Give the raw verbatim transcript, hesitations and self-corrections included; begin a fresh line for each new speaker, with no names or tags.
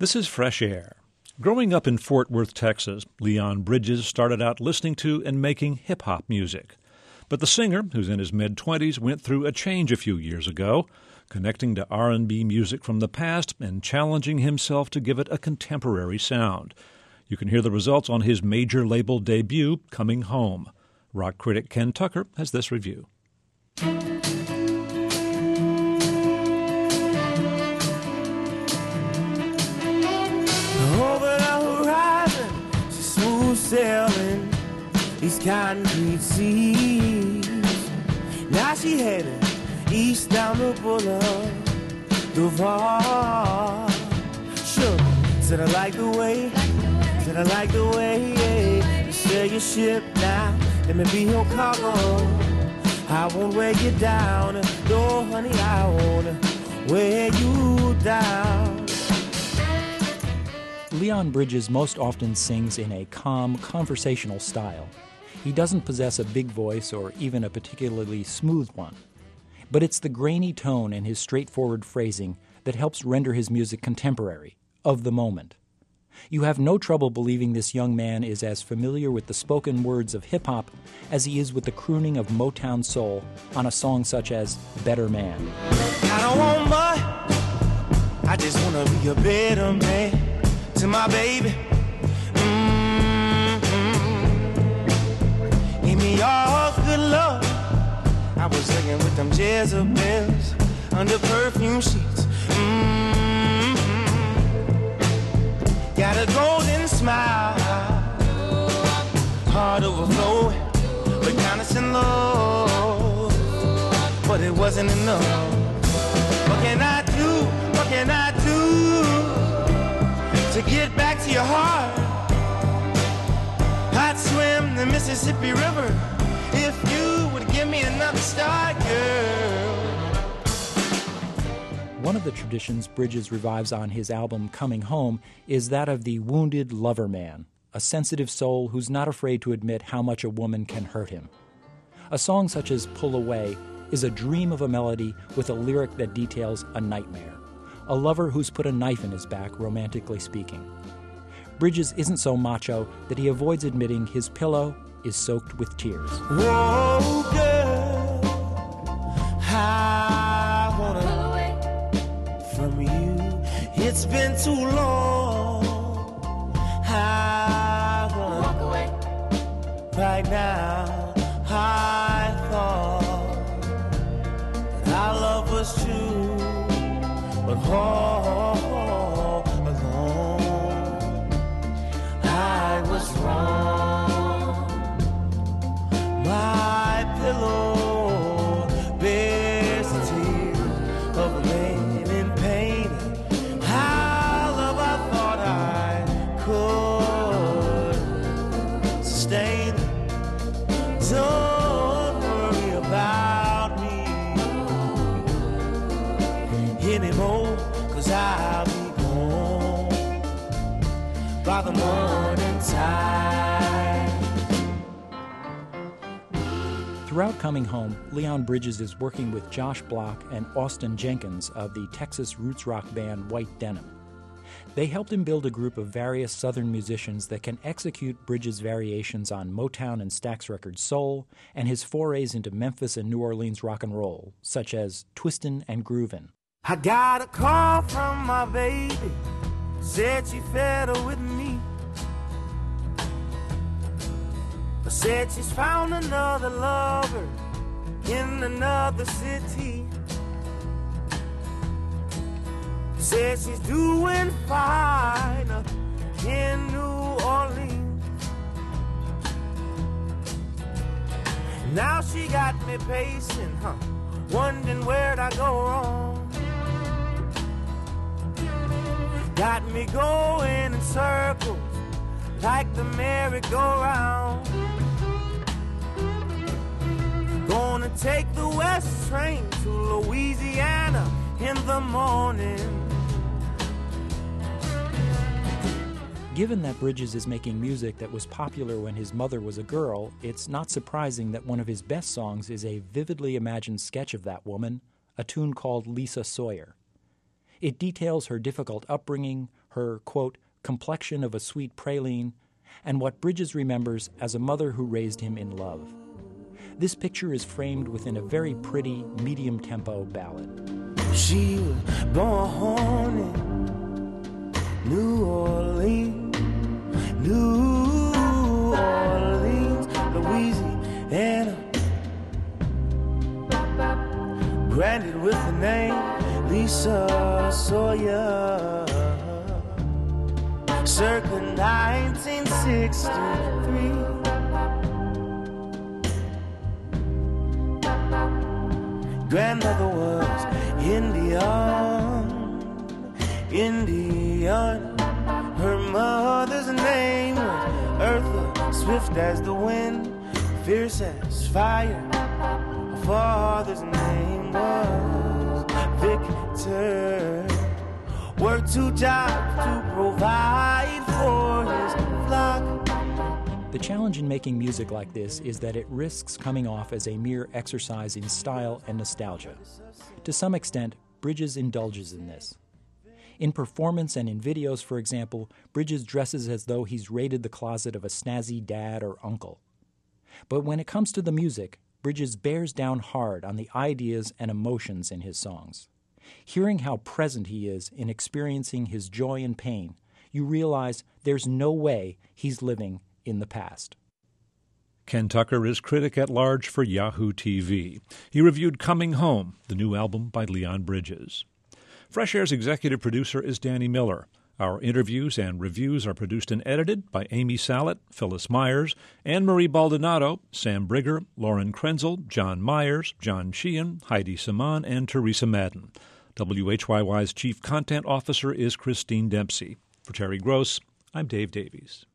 This is Fresh Air. Growing up in Fort Worth, Texas, Leon Bridges started out listening to and making hip-hop music. But the singer, who's in his mid-twenties, went through a change a few years ago, connecting to R and B music from the past and challenging himself to give it a contemporary sound. You can hear the results on his major label debut, Coming Home. Rock critic Ken Tucker has this review.
Over the horizon, she's smooth sailing these concrete seas. Now she headed east down the boulevard. Sure, said I like the way, said I like the way you sail your ship now. Let me be your cargo. I won't wear you down, no honey, I won't wear you down.
Leon Bridges most often sings in a calm, conversational style. He doesn't possess a big voice or even a particularly smooth one. But it's the grainy tone and his straightforward phrasing that helps render his music contemporary, of the moment. You have no trouble believing this young man is as familiar with the spoken words of hip-hop as he is with the crooning of Motown soul on a song such as Better Man.
I don't want much, I just want to be a better man to my baby. Mm-hmm. Give me all good love. I was singing with them Jezebels under perfume sheets. Mm-hmm. Got a golden smile, heart overflowing with kindness and love, but it wasn't enough. What can I do? What can I do to get back to your heart? I'd swim the Mississippi River if you would give me another start, girl.
One of the traditions Bridges revives on his album Coming Home is that of the wounded lover man, a sensitive soul who's not afraid to admit how much a woman can hurt him. A song such as Pull Away is a dream of a melody with a lyric that details a nightmare, a lover who's put a knife in his back, romantically speaking. Bridges isn't so macho that he avoids admitting his pillow is soaked with tears.
Whoa, girl, I wanna pull away from you. It's been too long. I wanna walk away right now. I thought that our love was true, but all along I was wrong. My pillow bears the tears of a man in pain. How love I thought I could sustain. Don't worry about me anymore, 'cause I'll be gone by the morning tide.
Throughout Coming Home, Leon Bridges is working with Josh Block and Austin Jenkins of the Texas roots rock band White Denim. They helped him build a group of various Southern musicians that can execute Bridges' variations on Motown and Stax Records soul and his forays into Memphis and New Orleans rock and roll, such as Twistin' and Groovin'.
I got a call from my baby, said she fed her with me. Said she's found another lover in another city. Said she's doing fine in New Orleans. Now she got me pacing, huh, wondering where'd I go wrong. Got me going in circles like the merry-go-round. Gonna take the west train to Louisiana in the morning.
Given that Bridges is making music that was popular when his mother was a girl, it's not surprising that one of his best songs is a vividly imagined sketch of that woman, a tune called Lisa Sawyer. It details her difficult upbringing, her, quote, complexion of a sweet praline, and what Bridges remembers as a mother who raised him in love. This picture is framed within a very pretty, medium-tempo ballad.
She was born in New Orleans, New Orleans, Louisiana. Branded with the name Lisa Sawyer. Circa nineteen sixty-three. Grandmother was Indian, Indian. Her mother's name was Eartha, swift as the wind, fierce as fire. Her father's name was Victor. Worked two jobs to provide for his flock.
The challenge in making music like this is that it risks coming off as a mere exercise in style and nostalgia. To some extent, Bridges indulges in this. In performance and in videos, for example, Bridges dresses as though he's raided the closet of a snazzy dad or uncle. But when it comes to the music, Bridges bears down hard on the ideas and emotions in his songs. Hearing how present he is in experiencing his joy and pain, you realize there's no way he's living in the past.
Ken Tucker is critic at large for Yahoo T V. He reviewed Coming Home, the new album by Leon Bridges. Fresh Air's executive producer is Danny Miller. Our interviews and reviews are produced and edited by Amy Sallet, Phyllis Myers, Anne-Marie Baldonado, Sam Brigger, Lauren Krenzel, John Myers, John Sheehan, Heidi Saman, and Teresa Madden. W H Y Y's Chief Content Officer is Christine Dempsey. For Terry Gross, I'm Dave Davies.